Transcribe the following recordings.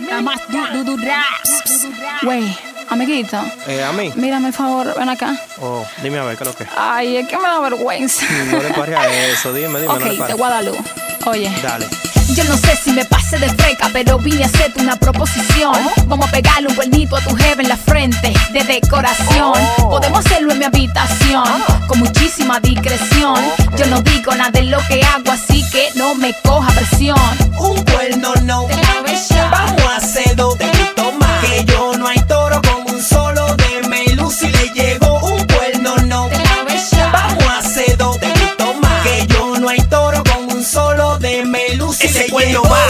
Nada más raps. Güey, amiguito. ¿A mí? Mírame, por favor, ven acá. Oh, dime a ver, ¿qué es lo que? Ay, es que me da vergüenza. No le pares a eso, dime, Ok, no le pares. de Guadalupe. Oye. Dale. Yo no sé si me pasé de freca, pero vine a hacerte una proposición. Vamos a pegarle un cuernito a tu jeva en la frente de decoración. Podemos hacerlo en mi habitación con muchísima discreción. Yo no digo nada de lo que hago, así que no me coja presión. Un cuerno no, vamos a hacer dos de gusto más. Que yo no hay toro con un solo de melú. Si le llegó un cuerno no, vamos a hacer dos de gusto más. Que yo no hay toro con un solo de melú. Si ese cuerno va.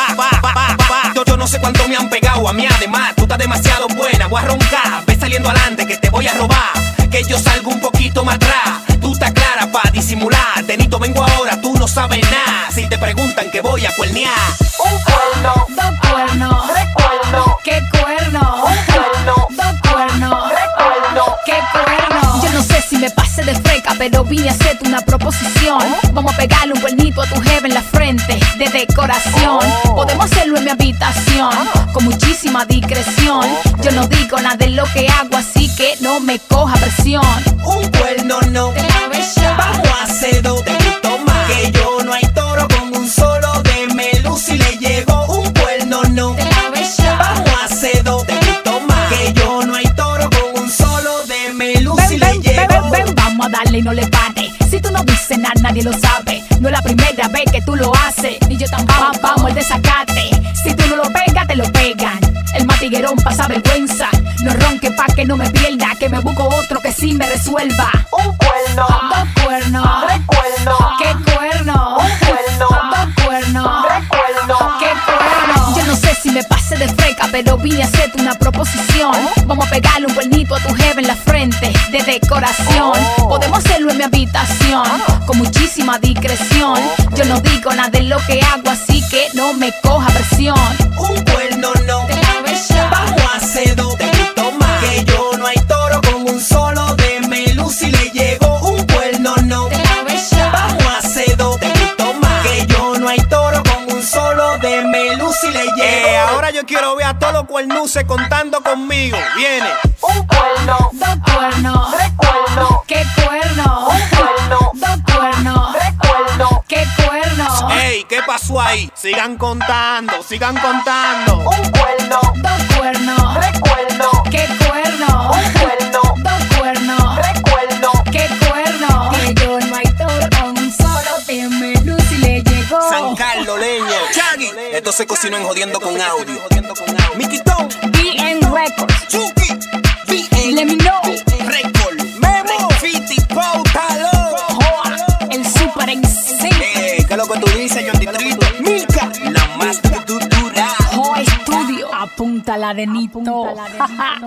Yo no sé cuánto me han pegado a mí, además tú estás demasiado buena, voy a roncar. Ve saliendo adelante que te voy a robar, que yo salgo un poquito más atrás. Tú estás clara pa' disimular, Tenito vengo ahora, tú no sabes nada. Si te preguntan que voy a cuernear. Un cuerno, Dos cuernos. tres cuernos, ¿Qué cuerno? un cuerno, Dos cuernos. tres cuernos. ¿Qué cuerno? Yo no sé si me pasé de freca, pero vine a hacerte una proposición. Vamos a pegarle un cuernito a tu jeva en la frente de decoración. Podemos hacerlo en mi habitación con muchísima discreción. Yo no digo nada de lo que hago, así que no me coja presión. Un cuerno no, vamos a hacer dos de gusto más. Que yo no hay toro con un solo de melú. Si le llegó un cuerno no, vamos a hacer dos de gusto más. Que yo no hay toro con un solo de melú. Si le llegó. Ven, vamos a darle y no le pares. Si tú no dices nada, nadie lo sabe. No es la primera vez que tú lo haces, ni yo tampoco. Vamos el desacate. Si tú no lo pegas, te lo pegan. El matiguerón pasa vergüenza. No ronque pa' que no me pierda, que me busco otro que sí me resuelva. Un cuerno, Dos cuernos. tres cuernos, ¿Qué cuerno? un cuerno, Dos cuernos. tres cuernos. ¿Qué cuerno? Yo no sé si me pasé de freca, pero vine a hacerte una proposición. Vamos a pegarle un cuernito a tu jeva en la frente de decoración. Podemos hacerlo en mi habitación con muchísima discreción. Yo no digo nada de lo que hago, así que no me coja presión. Un cuerno no, vamos a hacer dos de gusto más. Que yo no hay toro con un solo de melú. Si le llegó un cuerno no, vamos a hacer dos de gusto más. Que yo no hay toro con un solo de melú. Si le llegó. Ahora yo quiero ver a todos los cuernuces contando conmigo. Viene. Un cuerno, Dos cuernos. tres cuernos, ¿Qué cuerno? un cuerno, Dos cuernos. tres cuernos. ¿Qué cuerno? Ey, ¿qué pasó ahí? Sigan contando, sigan contando. Un cuerno, Dos cuernos. tres cuernos, ¿Qué cuerno? un cuerno, Dos cuernos. tres cuernos. ¿Qué cuerno? Que yo no hay toro con un solo de menú si le llegó. San Carlos, leña. Chagui. Esto se cocinó en Jodiendo con Audio. Mickey Tom, BN Records. Chucky, BN Let me know. Record, Memo, Fiti, Pautalo. Joa, el super insane. ¿Qué es lo que tú dices, John Distrito? Milka, la más dura. Joa Studio. Apunta la de Nito.